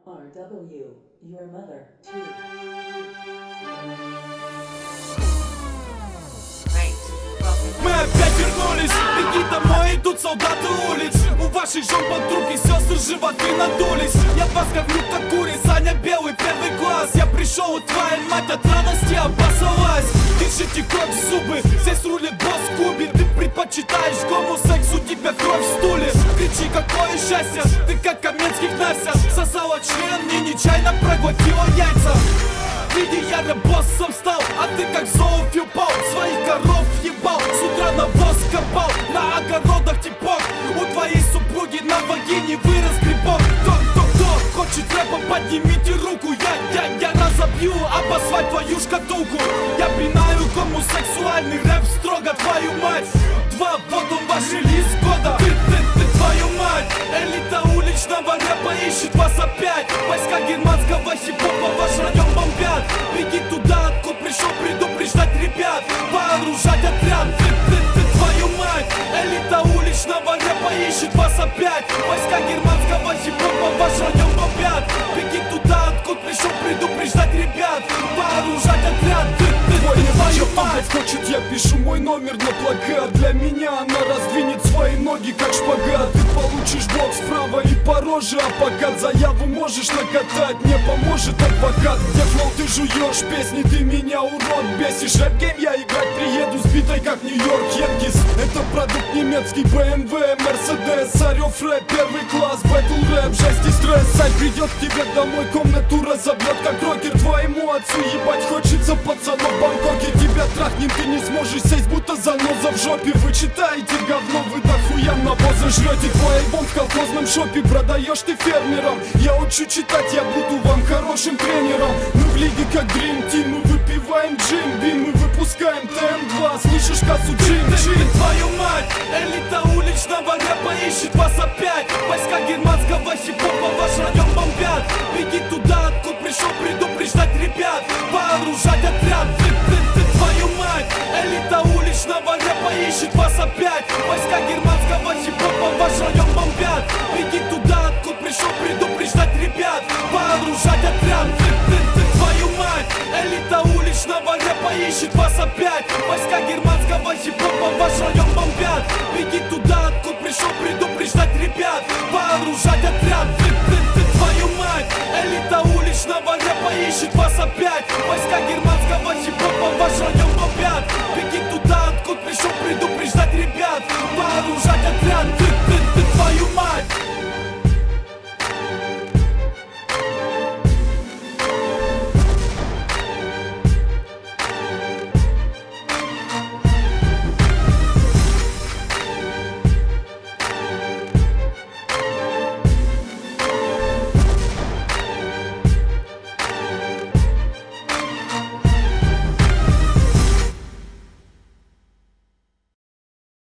RW, your mother, too. Мы опять вернулись, беги домой, идут солдаты улиц. У ваших жен подруг и сестры животы надулись. Я вас говню как курица, Саня белый первый класс. Я пришел, твоя мать от радости обоссалась. Держите кровь в зубы, здесь рулит босс Куби. Ты предпочитаешь гомосекс, у тебя кровь в стуле. Кричи, какое счастье, ты как Каменских Настя. Сосала член, мне нечаянно проглотила яйца. Види, я боссом стал, а ты как Зоофил пал. Своих коров ебал, с утра навоз копал. На огородах типок, у твоей супруги на вагине вырос грибок. Кто хочет рэпа, поднимите руку. Я разобью, обосвать твою шкатулку. Я пинаю гомосексуальный рэп строго, твою мать. Два вот он ваш релиз года. Ты твою мать. Элита уличного рэпа ищет вас опять. Войска германского хип-хопа ваш район бомбят. Беги туда, откуда пришел предупреждать ребят. Вооружать отряд. Ты твою мать. Элита уличного рэпа ищет вас опять. Войска германского хип-хопа ваш район бомбят. Беги туда, откуда пришел предупреждать ребят. Вооружать отряд. Твою мать. Хочет, я пишу мой номер на плакат. Для меня она раздвинет свои ноги как шпагат. Ты получишь блок справа и по роже, а пока заяву можешь накатать, не поможет адвокат. Где флоу ты жуешь песни, ты меня урод бесишь. Рэп-гейм я играть приеду сбитой как Нью-Йорк Янкис. Это продукт немецкий, BMW, Mercedes. Орёв рэп, первый класс, бэтл рэп, жесть и стресс. Сай придет к тебе домой, комнату разобьет как рокер. Твоему отцу ебать хочется пацанов в Бангкоке. Тебя трахнем, ты не сможешь сесть, будто заноза в жопе. Вы читаете говно, вы дохуям навоза жрете. Твой альбом в колхозном шопе продаешь ты фермерам. Я учу читать, я буду вам хорошим тренером. Мы в лиге как Dream Team, мы выпиваем Jim Beam. Мы выпускаем ТМ2, слышишь кассу Джим Джим. Твою мать, элита уличного рэпа ищет вас опять. Войска германского хип-хопа